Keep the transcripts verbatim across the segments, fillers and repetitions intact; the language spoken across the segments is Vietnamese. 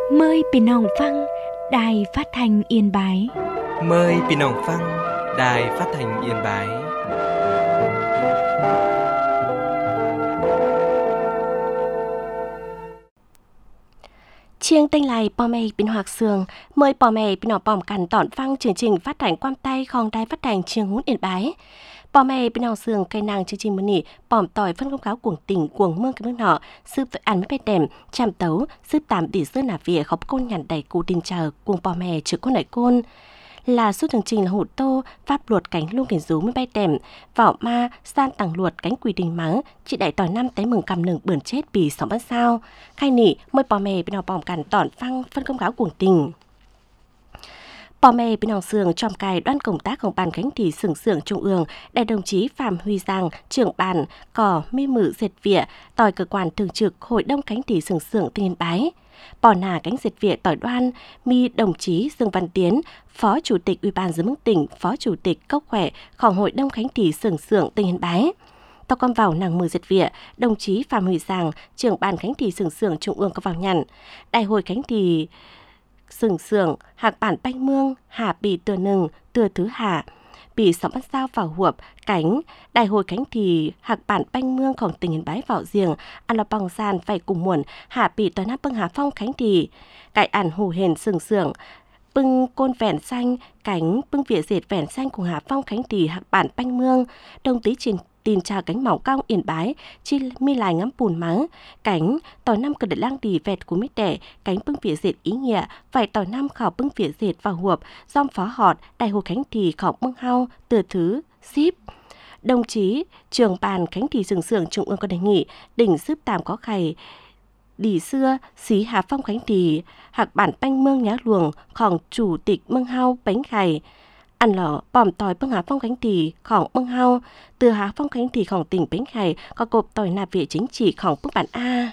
Mờiพี่น้องฟังđài phát thanh Yên Bái. Mời พี่น้องฟัง Đài Phát thanh Yên Bái. Chiêng tinh lầy bò mè bên Hoạt Sương, mời bò mè bên nọ bòm cằn tọn phăng chương trình phát thanh quan tay khong đài phát thanh Chiêng Hún Yên Bái. Bò mè bên Hoạt Sương cây nàng chương trìnhมื้อนี้bòm tỏi phân công cáo cuồng tỉnh cuồng mương cái nước nọ, sư tội ăn với bè đèm, chạm tấu, sư tạm tỷ sư nà vỉa khóc côn nhằn đầy cụ tin chờ cuồng bò mè chữ con đại côn. Là suốt chương trình là hụt tô, pháp luật cánh luôn kiến rú mới bay đèm, vỏ ma, san tặng luật cánh quỳ đình mắng, chị đại tỏi năm té mừng cầm nừng bươn chết bì sóng bát sao. Khai nỉ, môi bò mè bên nào bòm cằn tọn phăng phân công cáo cuồng tình. Bò mè bên nào sường trong cài đoan công tácของban khánh thị sưởng sưởng trung ương, đại đồng chí Phạm Huy Giang, trưởng ban, cỏ mi mử diệt vỉa, tỏi cơ quan thường trực hội đông khánh thị sưởng sưởng tỉnh Yên Bái. Bò nà cánh diệt vỉa tỏi đoan, mi đồng chí Dương Văn Tiến, phó chủ tịch Ủy ban Nhân dân tỉnh, phó chủ tịch Cốc khỏeของhội đông khánh thị sưởng sưởng tỉnh Yên Bái. Tao con vào nàng mười diệt vỉa, đồng chí Phạm Huy Giang, trưởng ban khánh thị sưởng sưởng trung ương có vào nhận. Đại hội khánh thị sừng sưởng hạc bản banh mương hà bì từa nừng từa thứ hạ bì sóng bắt sao vào huộp cánh đại hội cánh thì hạc bản banh mươngของtỉnh Yên Bái vào riêng ăn là bằng gian phải cùng muộn hạ bì tòa nắp bưng hà phong khánh thì cải ản hù hền sừng sưởng bưng côn vẹn xanh cánh bưng vỉa dệt vẹn xanh cùng hà phong khánh thì hạc bản banh mương đồng tí trên tin trà cánh mỏng cong Yên Bái chi mi lại ngắm bùn mắng cánh tỏi năm cần để lang đi vẹt của mít đẻ cánh bưng vỉa dệt ý nghĩa phải tỏi năm khảo bưng vỉa dệt vào huộp dom phó họt đại hồ khánh thì khảo bưng hao từ thứ ship. Đồng chí trưởng ban khánh thị sừng sưởng trung ương có đề nghị đỉnh sướp tàm có khày đi xưa xí hà phong khánh thị hạc bản banh mương nhá luồngของchủ tịch mương hao bánh khày ăn lỏ bòm tỏi bưng hà phong khánh thịของmương hao từ hà phong khánh thịของtỉnh bánh khày có cộp tỏi nạp viện chính trịของbưng bản A.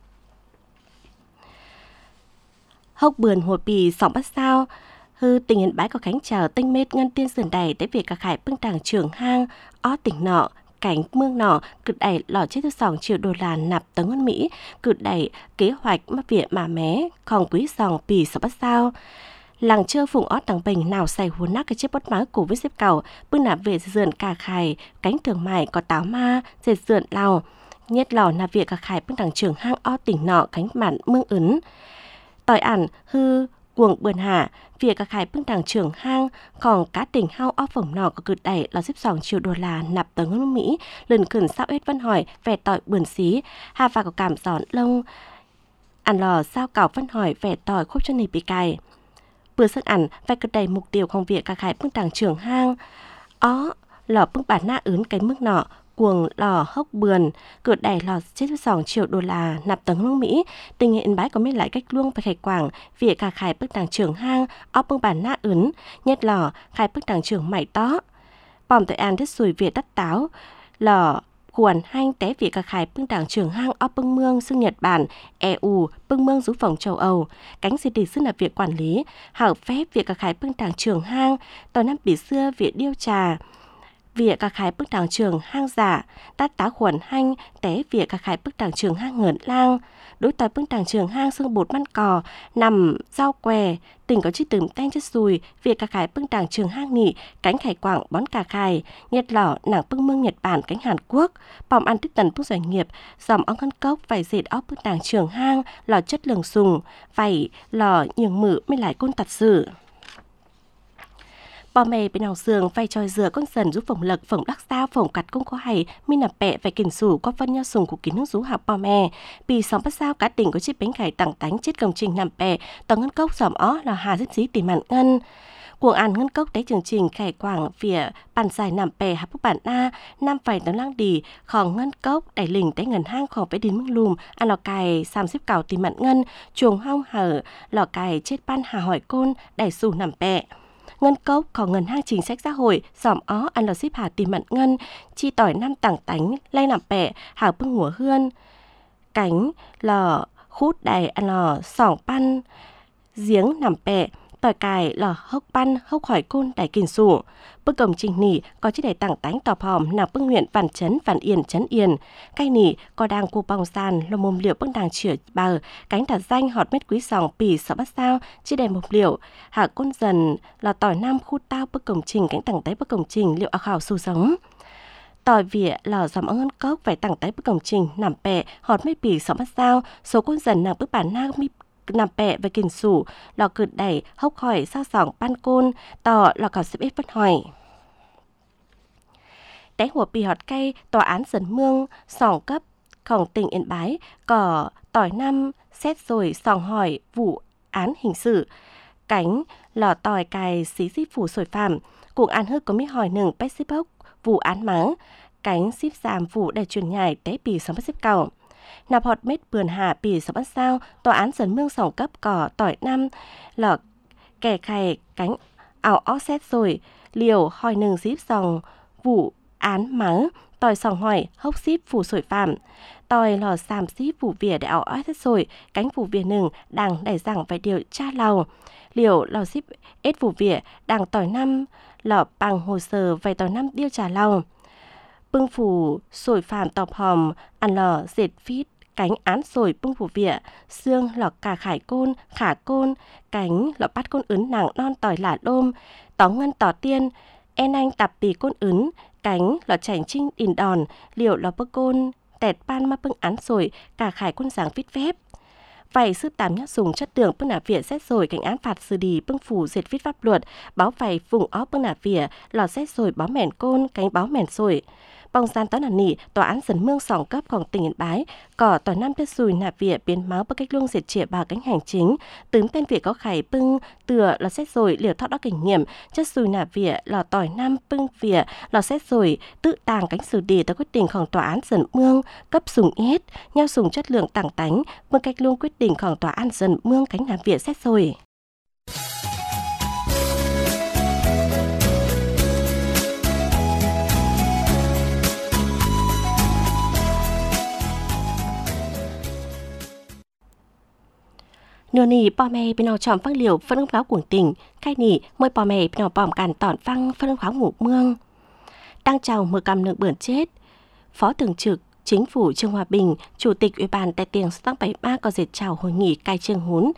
Hốc bườn hồ bì sóng bắt sao hư tỉnh Yên Bái có khánh chờ tinh mết ngân tiên sườn đầy tới việc cả khải bưng tàng trường hang ó tỉnh nọ cánh mương nọ cực đẩy lò chết thứ sòng triệu đô la nạp tấn ngân Mỹ cực đẩy kế hoạch mắc viện mà mé còn quý sòng bì sóng bắt sao làng chơi phùng ót đằng bình nào xài huốn nát cái chiếc bốt máu của với xếp cầu bưng nạp về dườn cà khải cánh thường mại có táo ma dệt dườn lào nhất lò nạp viện cả khải bưng tàng trường hang ó tỉnh nọ cánh bản mương ấn tỏi ản hư cuồng bươn hạ việc cả khải bưng tàng trường hang còn cá tỉnh hao ó phồng nọ có cực đẩy là xếp sòng triệu đô la nạp tấn ngân Mỹ lần khẩn sao ết văn hỏi vẻ tỏi bươn xí hà và có cảm giòn lông ăn lò sao cảo văn hỏi vẻ tỏi khúc chân nỉ bị cài bữa sức ăn phải cực đầy mục tiêu công việc cả khải bưng tàng trường hang ó lò bưng bản na ướn cái mức nọ cuồng lò hốc bườn cửa đẩy lò chết sòng triệu đô la nạp tấn nước Mỹ tình Yên Bái có mấy lại cách luông phải khải quảng việc cả khải bưng tàng trường hang ó bưng bản na ướn nhất lò khải bưng tàng trường mày tó bòm tội an đất sùi việt đất táo lò quần hanh té việc cả khải bưng tàng trường hang ó bưng mương xưng Nhật Bản e u bưng mương rú phòng châu Âu cánh gì tỷ xưng là việc quản lý hảo phép việc cả khải bưng tàng trường hang tòa năm bỉ xưa việc điêu trà việc cả khải bức tàng trường hang giả tát tá khuẩn hanh té việc cả khải bức tàng trường hang ngẩn lang đối tỏi bức tàng trường hang xương bột măn cò nằm rau què tỉnh có chiếc từng tanh chất sùi việc cả khải bức tàng trường hang nị cánh khải quảng bón cà khải nhật lỏ nàng bức mương Nhật Bản cánh Hàn Quốc bòm ăn tích tần bức doanh nghiệp dòm ong ngân cốc vải dệt óc bức tàng trường hang lò chất lường sùng vải lò nhường mử mới lại côn tặt sử. Bò mè bên nào sườn vay tròi dừa con dần giúp phồng lật phồng đắc sao phồng cặt công có hay mi nạp bẹ vài kỉnh sủ có phân nho sùng của kín nước rú hạp bò mè bì sóng bắt sao cá tỉnh có chiếc bánh khải tặng tánh chết công trình nằm bẹ tầng ngân cốc dòm ó là hà rất dí tìm mặn ngân cuồng ăn ngân cốc té chương trình khải quảng vỉa bàn dài nằm bè hạp bức bản a năm phải tấm lang đì khòng ngân cốc đẩy lình té ngần hang khòng phải đến mương lùm ăn lò cài xàm xếp cào tìm mặn ngân chuồng hong hở lò cài chết ban hà hỏi côn đẩy xù nằm bẹ ngân cốc có ngân hang chính sách xã hội dòm ó ăn lò xếp hà tìm mặn ngân chi tỏi năm tảng tánh lay nằm bẹ hảo bưng ngủa hươn cánh lò khút đầy ăn lò sỏng pan giếng nằm bẹ tỏi cài lò hốc pan hốc hỏi côn đại kình sủ bức công trình nỉ có chiếc đầy tảng tánh tọp hòm nàng bức huyện Vạn Chấn Vạn Yên Chấn Yên cây nỉ có đang cu bong sàn lò mồm liệu bức nàng chửa bờ cánh đặt danh họt mét quý sòng pì sợ bắt sao chiếc đầy mồm liệu hạ côn dần là tỏi nam khu tao bức công trình cánh tảng tấy bức công trình liệu ảo khảo su sống tỏi vỉa lò dòm ơn cốc phải tảng tấy bức công trình nằm bẹ họt mét pì sợ bắt sao số côn dần nàng bức bản nang mi nằm bẹ và kình sủ lò cượt đẩy hốc hỏi sao sòng pan côn tỏ lò cào xếp ít vất hỏi téหัวปีhọt cây tòa án Dần Mương sòng cấpของtỉnh Yên Bái cỏ tỏi năm xét rồi sòng hỏi vụ án hình sự cánh lò tỏi cài xí xíp phủ sồi phạm cuộc án hư có mi hỏi nừng pet xíp hốc vụ án máng cánh xíp giảm vụ để truyền nhảy té bì sòng bắt xíp cầu nạp họt mết bườn hà bì sòng bắt sao tòa án Dần Mương sòng cấp cỏ tỏi năm lò kẻ khay cánh ảo ó xét rồi liều hỏi nừng xíp sòng vụ án máng tỏi sòng hỏi hốc xíp phủ sồi phạm tỏi lò xàm xíp vụ vỉa để ảo ó xét rồi cánh vụ vỉa nừng đằng đẩy rằng phải điều tra lầu liều lò xíp ít vụ vỉa đằng tỏi năm lò bằng hồ sơ về tỏi năm điều trả lầu bưng phủ sồi phạm tọp hòm ăn lò dệt phít cánh án sồi bưng phủ vỉa xương lò cà khải côn khả côn cánh lò bắt côn ướn nặng non tỏi lả đôm tó ngân tỏ tiên en anh tạp tì côn ướn cánh lò chảnh trinh đìn đòn liệu lò bơ côn tẹt pan ma bưng án sồi cả khải côn giảng vít phép vậy sư tám nhát dùng chất tưởng bưng nả vỉa xét rồi cảnh án phạt xử đi bưng phủ dệt viết pháp luật báo vậy vùng ó bưng nả vỉa lò xét rồi báo mẻn côn cánh báo mẻn sồi bong gian tón là nỉ tòa án Dần Mương sòng cấpของtỉnh Yên Bái cỏ tòa năm đất sùi nạp vỉa biến máu bằng cách luông diệt trịa bà cánh hành chính tướng tên vỉa có khải bưng tựa lò xét rồi liều thọ đó kinh nghiệm chất sùi nạp vỉa lò tỏi năm bưng vỉa lò xét rồi tự tàng cánh xử đi tới quyết địnhของtòa án Dần Mương cấp sùng ít nhau sùng chất lượng tảng tánh bằng cách luông quyết địnhของtòa án Dần Mương cánh nạp vỉa xét rồi nửa nỉ bò mè bên nào chọn phăng liều phân ứng pháo cuồng tỉnh khai nỉ môi bò mè bên nào bòm càn tọn phăng phân ứng pháo ngủ mương đang chào mưa cầm nương bưởi chết phó thường trực chính phủ Trương Hòa Bình chủ tịch ủy ban tại tiền tăng bảy ba có dệt chào hội nghị cai trương hún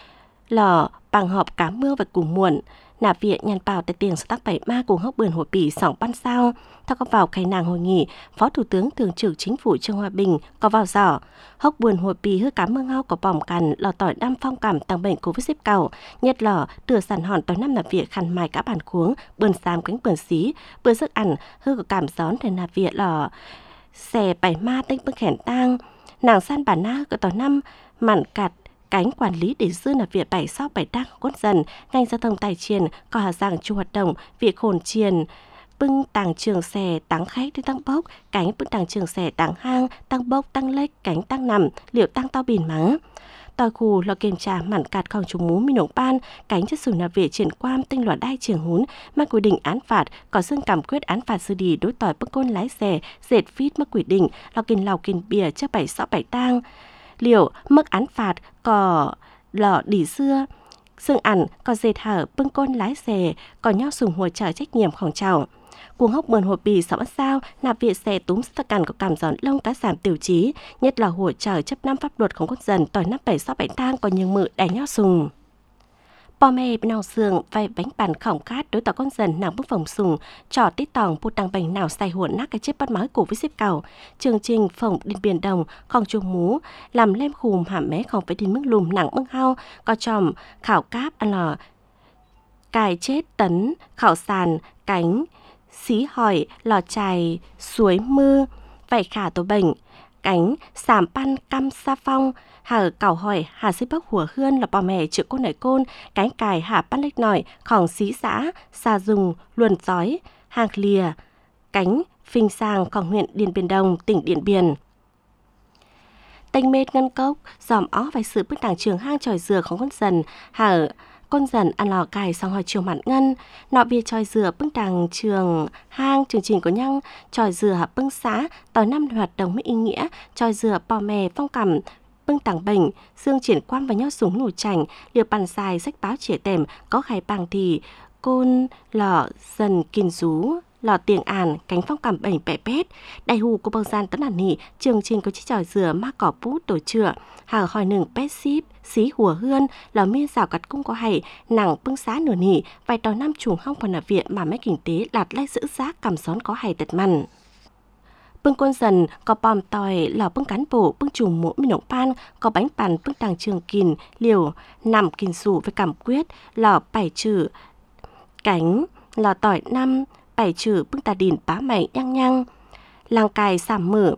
lò bằng họp cá mưa và cùng muộn nạp viện nhàn bảo tại tiền tăng bảy ba cùng hốc bươn hội bỉ sòng ban sao theo có vào khai nàng hội nghị phó thủ tướng thường trực chính phủ Trương Hòa Bình có vào giỏ hốc bươn hội bỉ hư cá mương hao có bỏng cằn lò tỏi đam phong cảm tăng bệnh covid xếp cầu nhất lò tựa sản hòn tỏi năm nạp viện khăn mài cá bản cuống bươn xám cánh bươn xí bươn sức ăn hư có cảm gión để nạp viện lò xè bảy ma tinh bưng khẻn tang nàng san bản na có tỏi năm mặn cạt cánh quản lý để dư là việc bảy sau bảy đang cốt dần ngành giao thông tài triền có hà giang chu hoạt động việc hồn triền bưng tàng trường xè tăng khách đi tăng bốc cánh bưng tàng trường xè tăng hang tăng bốc tăng lếch cánh tăng nằm liệu tăng tao bìn mắng tỏi khu là kiểm tra mặn cạt không trùng mú mi nổ ban cánh chất sủi là về triển quan tinh loạt đai trường hún mắc quy định án phạt có xương cảm quyết án phạt xử lý đối tỏi bức côn lái xe dệt phít mắc quy định là kiên lào kiên bìa cho bảy sáu bảy tang liệu mức án phạt có lò đỉ xưa xương ẩn có dệt hở bưng côn lái xe có nhau sùng hỗ trợ trách nhiệmของcháu cuồng hốc mườn hồ bì sáu sao nạp viện xe túm tất cằn có cảm gión lông tá giảm tiêu chí nhất là hỗ trợ chấp năm pháp luậtของcon dần tỏi năm bảy sáu bảy tang có những mự đánh nhau sùng bò mè bên nào xương vay bánh bàn khổng khát đối tỏ con dần nàng bức phòng sùng trò tít tòng bụt đằng bành nào xài huộn nát cái chiếc bắt máu của với xếp cầu chương trình phòng điên biển đồng không chuông mú làm lem khùm hàm mé không phải đi mức lùm nặng bưng hao có tròm khảo cáp ăn lò cài chết tấn khảo sàn cánh xí hỏi lò chài suối mưa vảy khả tổ bệnh cánh sàm pan căm sa phong hà cào hỏi hà xí bắc hùa hươn là bò mè chữ côn nảy côn cánh cài hà pan lếch nỏi khòng xí xã xa dùng luồn giói hàng lìa cánh phình sang khòng huyện Điện Biên Đông tỉnh Điện Biên tênh mệt ngân cốc dòm ó vài sự bức đảng trường hang tròi dừaของcon dần hà con dần ăn lò cài xong hỏi chiều mặn ngân nọ bia tròi dừa bưng đằng trường hang chương trình của nhăng tròi dừa bưng xã tỏi năm hoạt động mới ý nghĩa tròi dừa bò mè phong cảm bưng tàng bệnh, xương triển quan và nhau súng nổ chảnh, liều bàn dài sách báo trẻ tèm, có khai bằng thì côn lọ dần kinh rú, lọ tiền àn, cánh phong cảm bệnh bẻ pét, đại hù của bông gian tấn ản nỉ, trường trình có chiếc tròi dừa ma cỏ bút tổ chữa, hàng hỏi nừng pét ship, xí hùa hươn, lò miên rào cắt cung có hay, nặng bưng xá nửa nỉ, vài tàu năm trùng hong phần ở viện mà mấy kinh tế lạt lai giữ giác cầm xón có hay tật mặn. Bưng quân dần có bòm tòi lò bưng cán bộ bưng trùng mũ mi nộng pan có bánh bàn bưng tàng trường kìn liều nằm kìn sủ với cảm quyết lò bảy trừ cánh lò tỏi năm bảy trừ bưng tà đìn bá mày nhăng nhăng làng cài sảm mở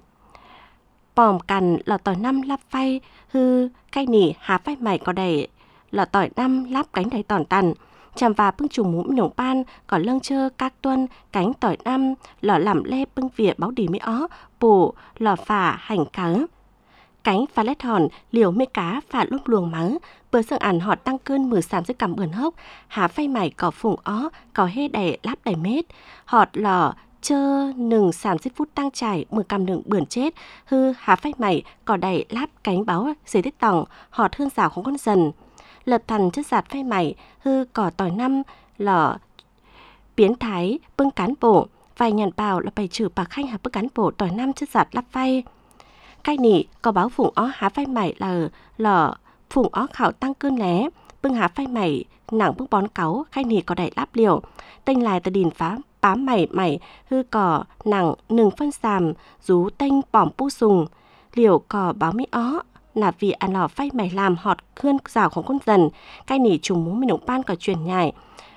bòm cằn lò tỏi năm lắp phay hư cây nỉ há phay mày có đầy lò tỏi năm lắp cánh đầy tòn tàn chàm và bưng trùng mũ nồng pan có lâng chơ các tuân cánh tỏi năm lò làm lê bưng vỉa báo đỉ mỹ ó bổ lò phả hành cá cánh phá lét hòn liều mê cá phả lúc luồng mắng bữa sương ản họ tăng cơn mưa sàm dưới cằm bườn hốc há phay mày có phùng ó có hê đầy láp đầy mết họt lò chơ nừng sàm xích phút tăng trải mưa cằm nừng bườn chết hư há phay mày có đầy láp cánh báo dây tết tòng họt hương rào không con dần lật thần chất giạt phay mày hư cỏ tỏi năm lò biến thái bưng cán bộ vài nhàn bào là bày trừ bà khanh há bưng cán bộ tỏi năm chất giạt lắp phay cái nỉ có báo phùng ó há phay mày là lò phùng ó khảo tăng cơn lé bưng há phay mày nặng bưng bón cáu khai nỉ có đầy láp liều tênh lại tờ đìn phá bám mày mày hư cỏ nặng nừng phân sàm rú tênh bỏm pu sùng liều cỏ báo mỹ ó là vì ăn lò phay mày làm họt khươn ràoของcon dần cái nỉ trùng mũ mình động ban có truyền nhảy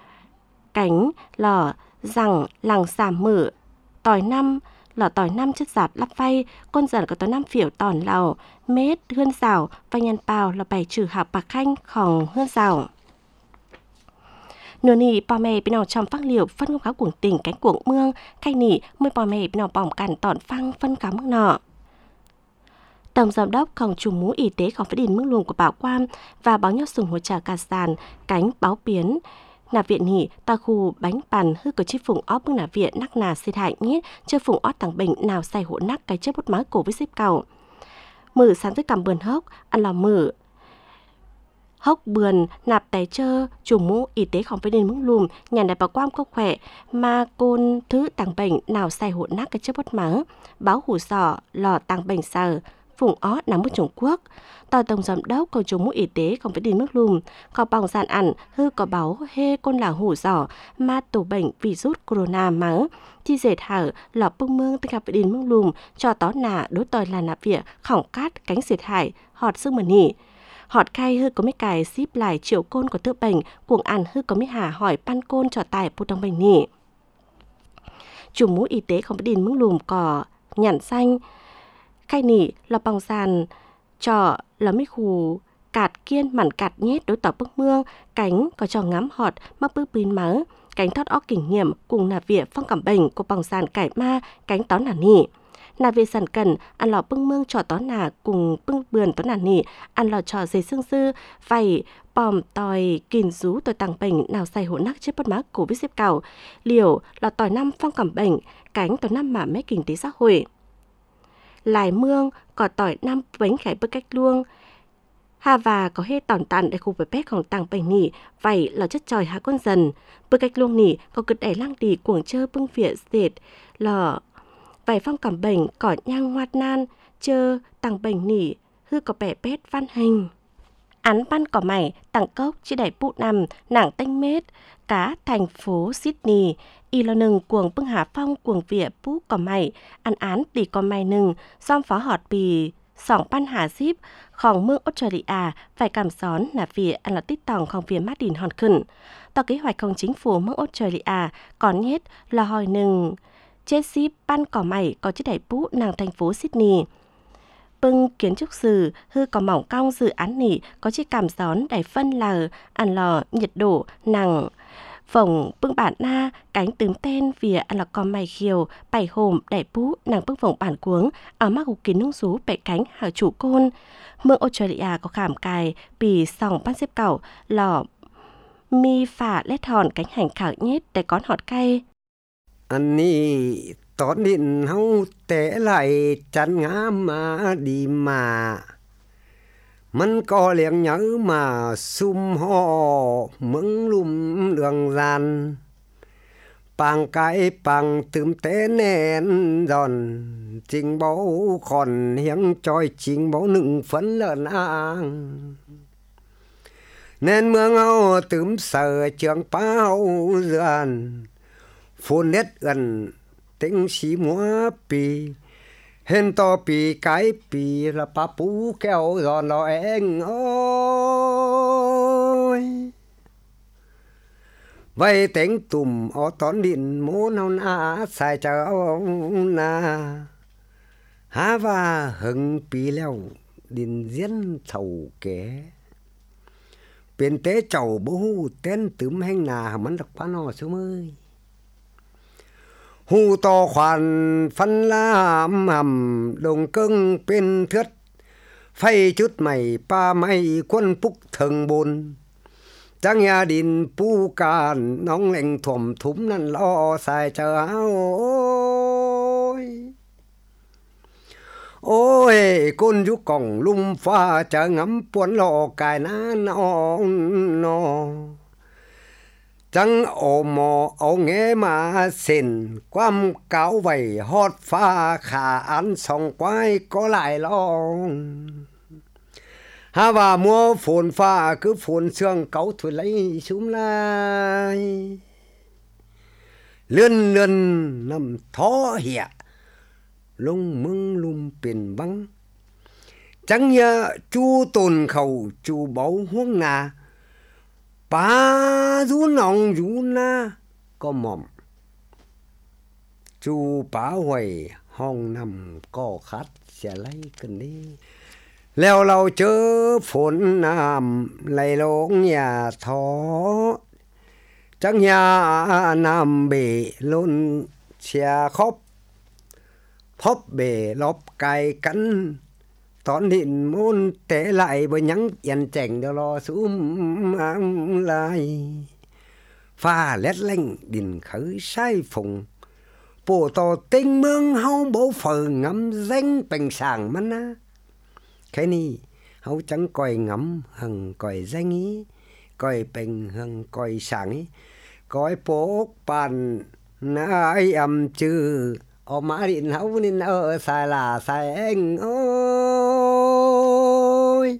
cánh lò rằng làng sàm mở tỏi năm lò tỏi năm chất giạt lắp phay con dần có tỏi năm phiểu tòn lào mết hươn rào và nhàn bào là bày trừ hạp bạc khanh khòng hươn rào nửa nỉ bò mè bên nào trong phát liều phân công cáo cuồng tình cánh cuồng mương cái nỉ mới bò mè bên nào bỏng cằn tòn phăng phân cáo mức nọ Tổng giám đốc phòng trùng mũ y tế phòng phát đình mức luồng của Bảo Quan và báo nhau sùng hỗ trợ cả sàn cánh báo biến nà viện nỉ ta khu bánh bàn hư có chi phùng óp bưng nà viện nắc nà xịt hại nhít chơi phùng ót tàng bệnh nào xài hộ nắc cái chết bút máu cổ với xếp cầu mử sáng tới cầm bườn hốc ăn lò mử hốc bườn nạp tài chơ trùng mũ y tế phòng phát đình mức luồng nhà đại Bảo Quan có khỏe mà côn thứ tàng bệnh nào xài hộ nắc cái chết bút máu báo hủ sọ lò tàng bệnh sờ phùng ó nằm ở Trung Quốc tòa tổng giám đốc còn trùng mũ y tế không phải đi nước lùm có bằng dàn ẩn hư có báo hê con là hủ giỏ ma tổ bệnh virus corona mắng chi dệt hở lọ bưng mương tới gặp phải đi nước lùm cho tó nà đối tòi là nạp vỉa khỏng cát cánh dệt hải họt sương mần nỉ họt khai hư có mấy cài ship lại triệu côn của tựa bệnh cuồng ẩn hư có mấy hà hỏi pan côn cho tài bút trong bệnh nỉ trùng mũ y tế không phải đi nước lùm có nhẵn xanh khai nỉ là bằng sàn trọ là mấy khù cạt kiên mặn cạt nhét đối tỏ bức mương cánh có trò ngắm họt mắc bức pin máu cánh thoát óc kinh nghiệm cùng nà vỉa phong cảm bệnh của bằng sàn cải ma cánh tón nà nỉ nà vỉa sàn cần ăn lò bưng mương trọ tón nà cùng bưng bườn tón nà nỉ ăn lò trọ dây xương sư vầy bòm tòi kìn rú tòi tàng bệnh nào xài hộ nắc chết bớt má cổ với xếp cầu liều là tòi năm phong cảm bệnh cánh tòi năm mà mấy kinh tế xã hội lại mương có tỏi năm bánh khải bơ cách luông hà và có hê tòn tàn để khu vực pétของtàng bệnh nỉ vậy là chất tròi hà con dần bơ cách luông nỉ có cực đẩy lang đi cuồng chơ bưng phịa dệt lò vậy phong cảm bệnh cỏ nhang ngoát nan chơ tàng bệnh nỉ hư có bẻ pét văn hình án ban cỏ mày tàng cốc chỉ đẩy bụ nằm nảng tanh mết cá thành phố Sydney y lo nừng cuồng bưng hà phong cuồng vỉa bú cỏ mày ăn án tỉ cỏ mày nừng xóm phó họt bì sỏng pan hà ship khòng mương Australia phải cảm xón là vỉa ăn là tích tòng khòng vỉa mát đìn hòn khẩn tàu kế hoạch không chính phủ mương Australia còn nhất là hỏi nừng chết ship pan cỏ mày có chiếc đẩy bú nàng thành phố Sydney bưng kiến trúc sư hư có mỏng cong dự án nỉ có chiếc cảm gión đẩy phân là ăn lò nhiệt độ nàng phồng bưng bản na cánh tướm tên vỉa ăn là con mày khiều bảy hồm đẩy bú nàng bưng phồng bản cuống ở mắc hục kín nung rú bẻ cánh hở chủ côn mương Australia có khảm cài bì sòng ban xếp cẩu lò mi phả lét hòn cánh hành khảo nhết để con họt cay anh nì tón điện hông té lại chắn ngã mà đi mà Mình có liệng nhớ mà xung ho mững lùm đường gian. Bằng cái bằng tùm tế nền giòn. Trình bố còn hiếng trôi trình bố nựng phấn lợn ang. Nên mưa ngâu tùm sở trường bao dườn. Phôn nét gần tính xí múa bì. Hên to bì cái bì là bà bú kéo giòn lò anh ôi. Vậy tính tùm ở tón điện mô nào na xài cháu na. Há và hừng bì leo điện diễn thầu kế. Bên tế cháu bố tên tùm hành nà mắn đọc phá nò xuống ơi. Hù to khoản phân làm hầm đồng cưng bên thướt. Phay chút mày pa mày quân phúc thường bồn. Chẳng nhà đình pu càn nóng lệnh thùm thúm năn lo xài chờ áo ôi. Ôi con chú cổng lung pha chờ ngắm buồn lọ cài ná nó nó. Chẳng ổ mò ổ nghe mà xin quam cáo vầy hót pha khả án xong quái có lại lo. Hà và mua phồn pha cứ phồn xương cáu thôi lấy xuống lại. Lươn lươn nằm thó hẹ lông mưng lùm bền băng. Chẳng nhớ chú tồn khẩu chú báu huống nà. Bà rú nòng rú na có mỏm. Chú bá hoài hong nằm có khát sẽ lấy cần đi. Leo lâu chớ phốn nằm lấy lông nhà thó. Chẳng nhà nằm bể luôn xe khóc. Phóp bể lóp cài cắn. Tón điện môn tế lại bởi nhắn yên chảnh đều lo xuống ám lại. Pha lét lanh đình khởi sai phùng. Bộ tò tinh mương hâu bố phở ngắm danh bình sàng mắt á. Cái này hâu chẳng coi ngắm hằng coi danh ý. Coi bình hằng coi sàng ý. Coi bố bàn nãy âm chư. Ở má điện hấu nên ở xài là xài anh ôi.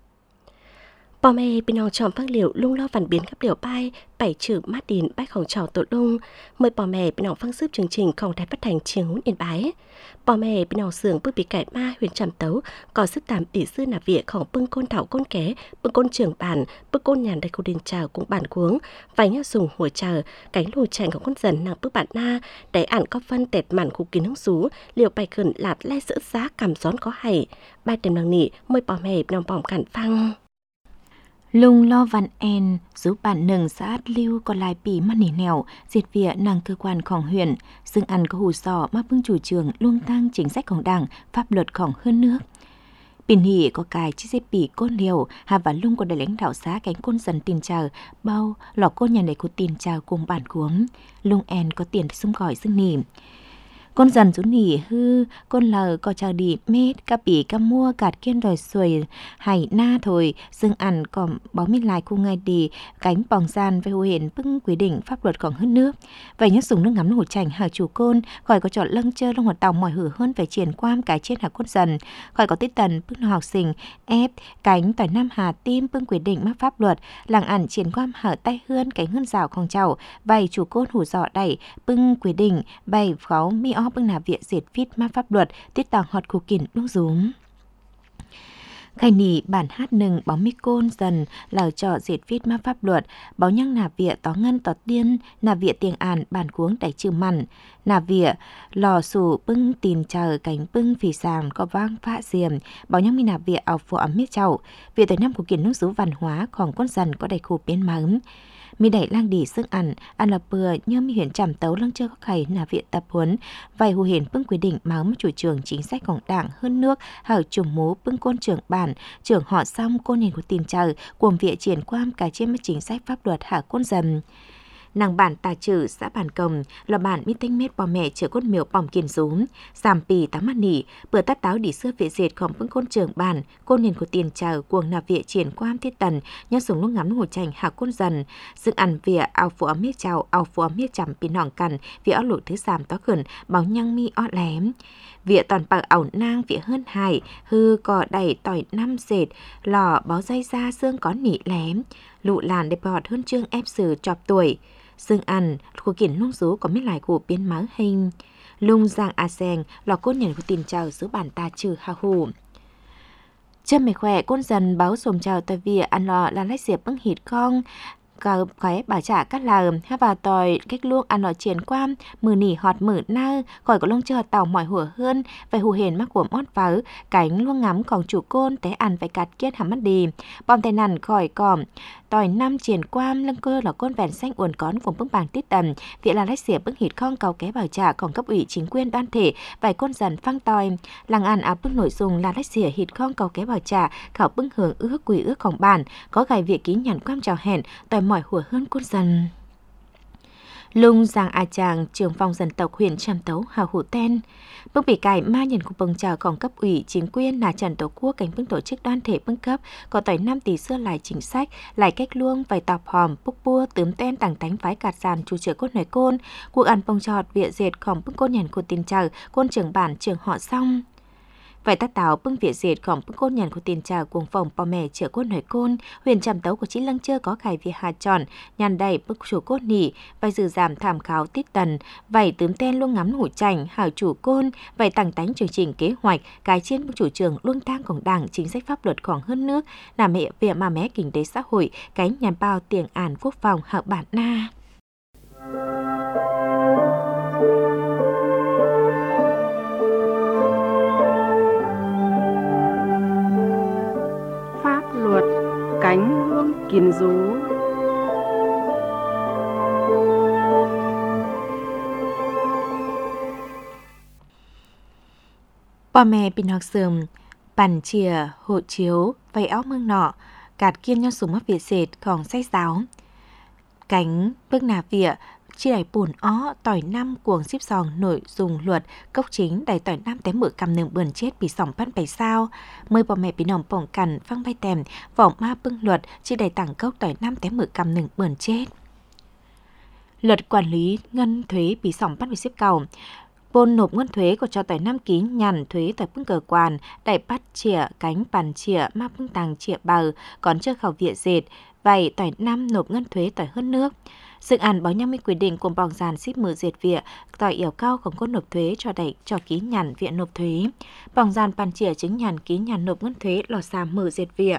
Bò mê bên ông chọn phát liệu lung lo phản biến các điều bay bảy chữ mát điện bách khổng trào tổ lung. Mời bò mê bên ông phăng sức chương trình không đài phát thành chiêng hún yên bái. Bò mê bên ông sưởng bước bị cải ma huyền trầm tấu có sức tạm tỷ sư nạp viện khổng bưng côn thảo côn ké bưng côn trường bản bưng côn nhàn đầy cô đình trào cũng bản cuống vài nhá dùng hồi chờ cánh lùi chạy của con dần nàng bước bản na đẩy ản có phân tẹt màn khu kiến hứng xú liệu bài khẩn lạt lai sữa giá cảm gión có hay bài tèm nàng nị mời bò mê bên ông bỏng cản phăng. Lung lo văn en giúp bạn nâng xã lưu còn lại bị mắt nỉ nẻo diệt vịa nàng cơ quanของhuyện xưng ăn có hù sò mà bưng chủ trường luôn tăng chính sáchของđảng pháp luậtของhơn nước. Bình hỉ có cài chiếc xe bỉ côn liều hà và lung có đại lãnh đạo xã cánh côn dần tiền chờ bao lò côn nhà này có tiền chờ cùng bản cuống lung en có tiền xung gọi xưng nỉ. Con dần rú nỉ hư, con lờ có chờ đi mết, cà bỉ cà mua gạt kiên đòi xuôi, hải na thôi, dưng ăn còn báo mình lại khu ngay đi, cánh bòng gian với hồ hiển bưng quy định pháp luật còn hơn nước. Vậy nhớ dùng nước ngắm hồ chảnh hở chủ côn, khỏi có chọn lâng chơi lông hoạt tàu mỏi hử hơn về triển quam cái trên hạ con dần, khỏi có tiết tần bưng học sinh, ép, cánh tỏi nam hà tim bưng quy định mắc pháp luật, làng ẩn triển quam hở tay hươn cánh hơn rào không chào, vậy chủ côn hủ dọ đẩy, bưng quy định, bày pháo mi o bưng nà viện diệt phít ma pháp luật tiết tàng họt khu kìn lúc rúm. Khai nỉ bản hát nừng báo mi côn dần lào trọ diệt phít ma pháp luật báo nhăng nà viện tó ngân tó tiên nà viện tiền àn bản cuống đẩy trừ mặn nà viện lò sủ bưng tìm chờ cánh bưng phì sàng có vang phá diềm báo nhăng mi nà viện ảo phụ ấm miết chậu viện tới năm của kìn nước rú văn hóaของcon dần có đầy khu biến mắm. Mi đẩy lang đi sức ăn, ăn là bừa như mi huyện trầm tấu lăng chưa có khẩy nà viện tập huấn. Vài hù hiển bưng quy định máu chủ trường chính sáchของđảng hơn nước, hở trùng mố bưng côn trưởng bản, trưởng họ xong côn nền của tìm chờ, cuồng viện triển quam cả trên chính sách pháp luật hạ côn dầm. nàng bản tà trừ xã bản cầm là bản mi tinh mết bò mẹ chở cốt miểu bỏng kiên rúm giảm pì tám mắt nỉ bữa tát táo đi xưa vệ dệt khổng bưng côn trường bản côn niên của tiền chờ cuồng nạp viện triển quam thiết tần nhớ sùng lúc ngắm hồ chành hạ côn dần dựng ăn vỉa ao phù ấm miết chào ao phù ấm miết chằm pin hỏng cằn vỉa áo lụt thứ giảm tó khẩn báo nhăng mi o lém vỉa toàn bạc ảo nang vỉa hơn hải hư cò đẩy tỏi năm dệt lò báo dây ra xương có nỉ lém lụ làn đẹp bọt hơn trương ép sử chọp tuổi xương ăn của kiển lung rú có mấy lại của biến máu hình lung giang a seng lò côn nhận của tiền chào số bản ta trừ ha hù chân mày khỏe côn dần báo sồm chào tại vì ăn lò là lách diệp bưng hít con cả khóe bà trả cắt là ha vào tòi cách luôn ăn lò triển quam mừ nỉ họt mử na khỏi có lông chờ tàu mỏi hủa hơn phải hù hền mắc của mót vớ cánh luôn ngắm còn chủ côn té ăn phải cắt kiết hàm mắt đi bom tay nằn khỏi còm tòi năm triển quam lưng cơ là con vẹn xanh uốn cón vùng bưng bảng tít tầm vị là lách diệp bưng hít con cầu ké bảo trả còn cấp ủy chính quyền đoàn thể vài con dần phăng tòi làng ăn áo bưng nội dung là lách diệp hít con cầu ké bảo trả khảo bưng hưởng ước quỷ ướcของbản có gài việc ký nhận quam chào hẹn tòi mỏi hủa hơn côn dần lung giang a chàng trưởng phòng dân tộc huyện Trạm Tấu hào hủ ten bước bị cải ma nhận của bồng trào còn cấp ủy chính quyền là trần tổ quốc cảnh bưng tổ chức đoàn thể bưng cấp có tỏi năm tỷ xưa lại chính sách lại cách luông vài tọp hòm búc bua tướm ten tảng tánh phái cạt sàn chủ chữa cốt nói côn cuộc ăn bồng trọt viện dệt khổng bưng côn nhận của tiền trào côn trưởng bản trưởng họ xong vậy ta táo bưng viện dệt khổng bưng côn nhận của tiền trào cuồng phòng bò mẹ chữa cốt nói côn huyện Trạm Tấu của chị lăng chưa có cải việc hà tròn nhàn đầy bức chủ cốt nỉ vậy dự giảm thảm kháo tít tần vậy tướm ten luôn ngắm hủ chảnh hảo chủ côn vậy tàng tánh chương trình kế hoạch cái trên bức chủ trường luôn tangของđảng chính sách pháp luật khoảng hơn nước là mẹ việc mà mé kinh tế xã hội cái nhàn bao tiền ản quốc phòng hạo bản na cánh luôn kiên rú bà mẹ bình học sườm bản chìa hộ chiếu vay áo mương nọ cạt kiên nhau súng mắc việt dệtของsách giáo cánh bước nà vỉa chi đẩy bùn ó tỏi năm cuồng xíp sòng nội dung luật cốc chính đẩy tỏi năm tém mửa cầm nương bườn chết bị sòng bắt bảy sao mời bà mẹ bị nòng bỏng cằn phăng bay tèm vòng ma bưng luật chi đẩy tảng cốc tỏi năm tém mửa cầm nương bườn chết luật quản lý ngân thuế bị sòng bắt bị xếp cầu bôn nộp ngân thuế của cho tỏi năm ký nhằn thuế tỏi bưng cờ quan đẩy bắt chìa cánh bàn chìa ma bưng tàng chìa bờ còn chưa khảo viện dệt vậy tỏi năm nộp ngân thuế tỏi hơn nước dự án báo nhăm mươi quy định của bỏng giàn ship mử dệt viện tỏi yểu cao không có nộp thuế cho đẩy cho ký nhằn viện nộp thuế bỏng giàn bàn chìa chứng nhằn ký nhằn nộp ngân thuế lò xà mử dệt viện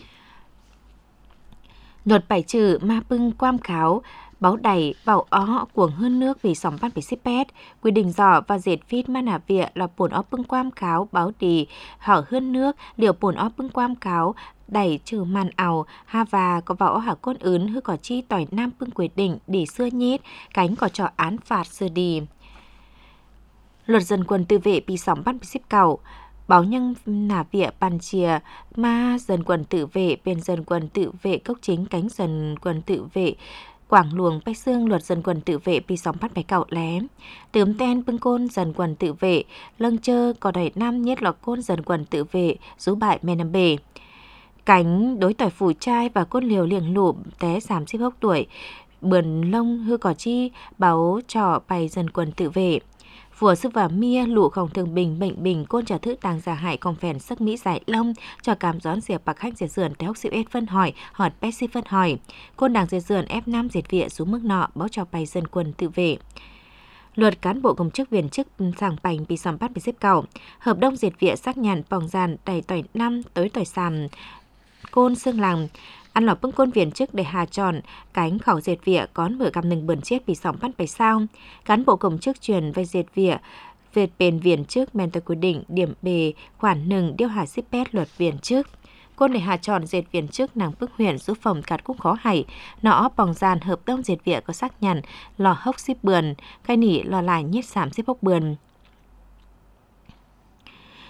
luật bảy trừ ma bưng quam kháo báo đẩy vào ó cuồng hơn nước vì sòng bắt bị xếp pét quy định giỏ và dệt phít ma nà viện là bồn ó bưng quam kháo báo đi hở hơn nước liệu bồn ó bưng quam kháo đẩy trừ màn ảo ha và có vào hả côn ướn hư có chi tỏi nam bưng quyết định để xưa nhít cánh có trò án phạt xưa đi luật dân quân tự vệ bị sòng bắt bị xếp cầu báo nhân nà vịa bàn chìa ma dân quân tự vệ bên dân quân tự vệ cốc chính cánh dân quân tự vệ quảng luồng bay xương luật dân quân tự vệ bị sóng bắt bài cậu lé tướm ten bưng côn dân quân tự vệ lâng chơ có đẩy nam nhất là côn dân quân tự vệ rú bại mê nằm bể cánh đối tỏi phủ trai và côn liều liềng lụm té giảm xếp hốc tuổi bườn lông hư cỏ chi báo trò bày dân quân tự vệ Phùa sư và mia lụ khổng thường bình bệnh bình côn trả thức tàng giả hại còn phèn sắc mỹ giải lông cho cảm gión diệp bạc khách diệt dườn té hốc siêu ết phân hỏi hỏi Pepsi phân hỏi côn đảng diệt dườn ép năm diệt viện xuống mức nọ báo cho bày dân quân tự vệ. Luật cán bộ công chức viên chức sàng bành bị sòng bắt bị xếp cầu hợp đồng diệt viện xác nhận bỏng giàn đầy tỏi năm tới tỏi sàm côn xương làng ăn lọc bưng côn viên chức để hà tròn cánh khẩu diệt vỉa cón mở cầm nừng bẩn chết bị sòng bắt bảy sao cán bộ công chức truyền về diệt vỉa về bền viên chức men tới quy định điểm bề khoản nừng điêu hà xếp pét luật viên chức côn để hà tròn diệt viên chức nàng bức huyện giúp phòng cạt cũng khó hảy nọ bỏng giàn hợp đồng diệt vỉa có xác nhận lò hốc xếp bườn khai nỉ lò lại nhiết giảm xếp hốc bườn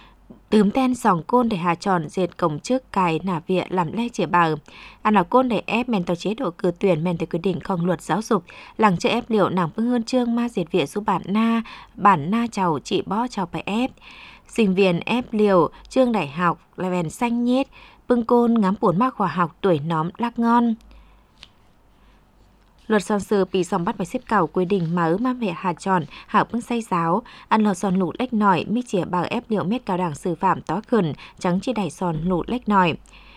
Tướm ten sòng côn để hà tròn dệt cổng trước cài nả viện làm le chĩa bờ. Ăn là côn để ép men tàu chế độ cử tuyển men tới quyết định không luật giáo dục. Làng chơi ép liệu nàng phương hơn trương ma dệt viện giúp bản na, bản na chầu chị bó chầu phải ép. Sinh viên ép liều, trương đại học, là vèn xanh nhết, bưng côn ngắm buồn mắc khoa học tuổi nóm lắc ngon. Luật son sư bị dòng bắt phải xếp cầu quy định mở ma mẹ hà tròn, hảo bưng say giáo, ăn lò son lụt lách nỏi, mi chỉa bảo ép liệu mét cao đẳng xử phạm tó khẩn, trắng chỉ đẩy son lụt lách nỏi.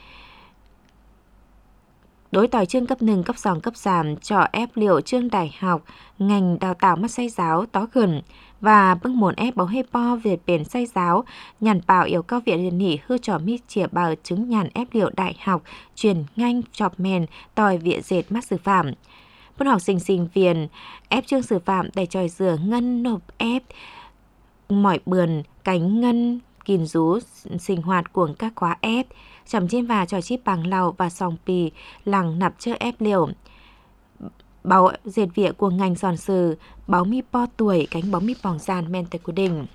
Đối tỏi chương cấp hนึ่ง, cấp sòng, cấp giảm, cho ép liệu chương đại học, ngành đào tạo mắt say giáo tó khẩn, và bưng muốn ép báo hê po về bền say giáo, nhàn bảo yêu cao viện liền nỉ hư trò mi chỉa bảo chứng nhàn ép liệu đại học, truyền ngành chọc mèn, tòi viện dệt mắt xử phạm. Bọn học sinh sinh viên ép chương xử phạm để tròi rửa ngân nộp ép mỏi bườn cánh ngân kìn rú sinh hoạt của các khóa ép chầm trên và trò chip bằng lầu và sòng pì lằng nạp chơ ép liều báo dệt viện của ngành giòn sử báo mi po tuổi cánh báo mi bỏng giàn men tới quy định.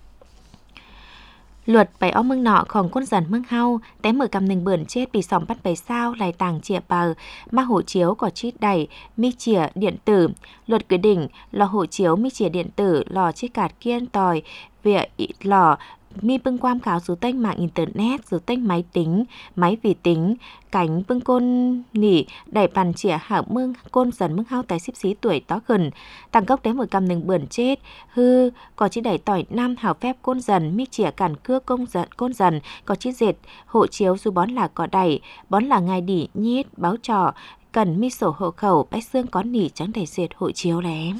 Luật bảy ong mưng nọของquân dần mưng hau té mở cầm nình bươn chết bị sòng bắt bảy sao lại tàng chìa bờ ma hộ chiếu có chít đẩy mi chìa điện tử. Luật quyết định lò hộ chiếu mi chìa điện tử lò chiếc cạt kiên tòi việc lò mi bưng quam kháo dù tênh mạng internet dù tênh máy tính máy vi tính cánh bưng côn nỉ đẩy bàn chìa hảo mưng côn dần mưng hao tại xíp xí tuổi tó gần tăng cốc đến một cầm nừng bươn chết hư có chỉ đẩy tỏi nam hảo phép côn dần mi chìa cản cưa công dần côn dần có chỉ dệt hộ chiếu dù bón là có đẩy bón là ngài đỉ nhít báo trò cần mi sổ hộ khẩu bách xương có nỉ trắng đẩy dệt hộ chiếu lé.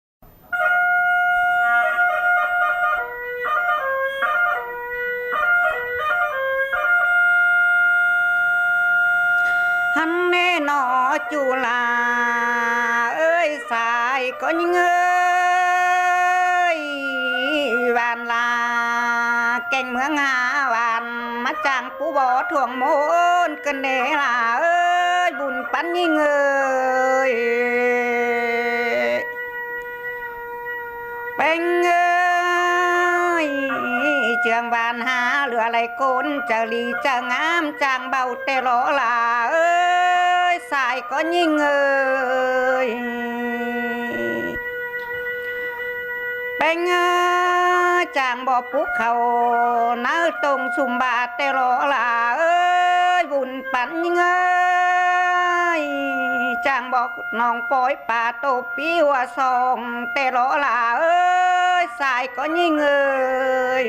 Hắn nê nó chủ là ơi xài có những ơi vàn là cành mương hà vàn mắt chàng phú bỏ thuồng môn cần nê là ơi bùn bắn như người bánh ơi trường vàn hà lửa lại côn chờ lì chờ ngám chàng bầu tê lỗ là ơi xài có như người bánh ơi chàng bỏ phúc khẩu náo tông xùm bà tê lỗ là ơi bùn bắn như ơi chàng bỏ nòng bói bà tô bí hoa sông tê lỗ là ơi xài có như người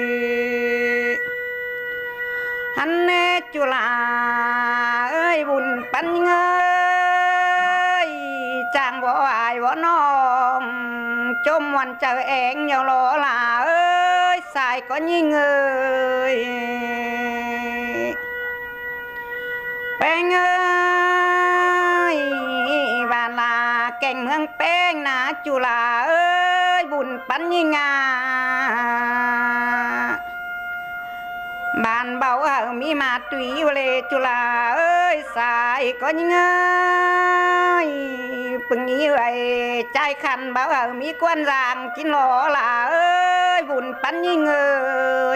hắn nê chú là ơi bùn bắn ơi chàng bỏ ai bỏ nòng chôm hoàn chờ én nhau lỗ là ơi xài có như người bánh ơi và là cành hương bánh nà chú là ơi bùn bắn như ngà bạn bảo ở mi mà tùy lệ chú là ơi xài có những ơi bừng như vậy trai khăn bảo ở mi quan giang chín lỗ là ơi bùn bắn như người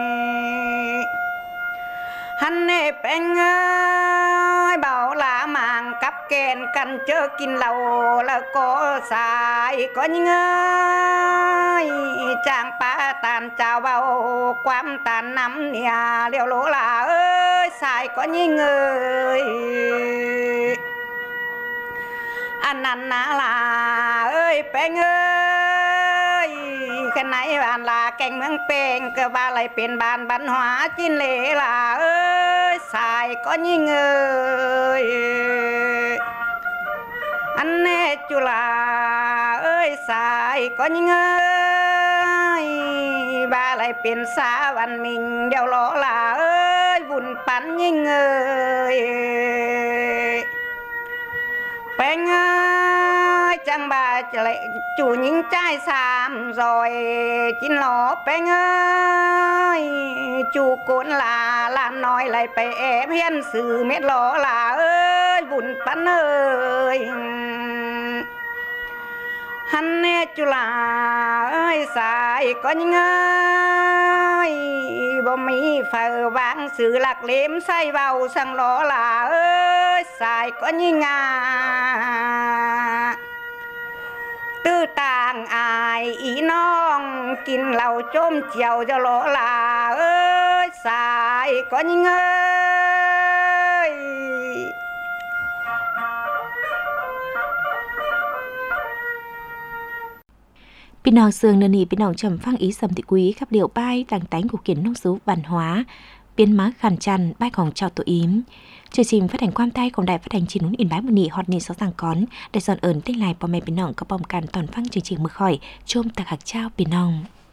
hắn nè bánh ơi bảo là màng cắp kèn cần chớ kín lầu là có xài có những ơi chàng pa tàn chào bao quam tàn nắm nhà liều lỗ là ơi xài có những người anh ăn là ơi bánh ơi cái này bạn là cành mương bèn cơ ba lạiเป็นbàn văn hóa chín lệ là ơi xài có như người anh nè chú là ơi xài có như người ba lạiเป็นxã văn minh đeo lỗ là ơi buồn bắn như người bánh ơi chẳng bà lại chủ những trai xàm rồi chín lỗ bánh ơi chủ cuốn là làm nói lại phải ép hiên sự mét lỗ là ơi bùn bắn ơi hắn nè chú là ơi xài có những ơi bố phở vang sự lạc lếm say vào sang ló là ơi xài có như ngà tư tàng ai ý nong kín lầu chôm chiều cho ló là ơi xài có như ơi พี่น้องเสืองเนนี่พี่น้องจำฟังอีสำติกุยขับเหลียวป้ายต่างๆcủa kiến nông số văn hóa biến má khàn chăn bàiของchào tổ yếm chương trình phát hành quan tayของđài phát hành chín núi yên bái một nị hot nị sáu sàng cón để dọn ơn tên lạiพ่อแม่พี่น้องก็ป้องกันตอนฟังchương trìnhมือข่อยชมตะขักเจ้าพี่น้อง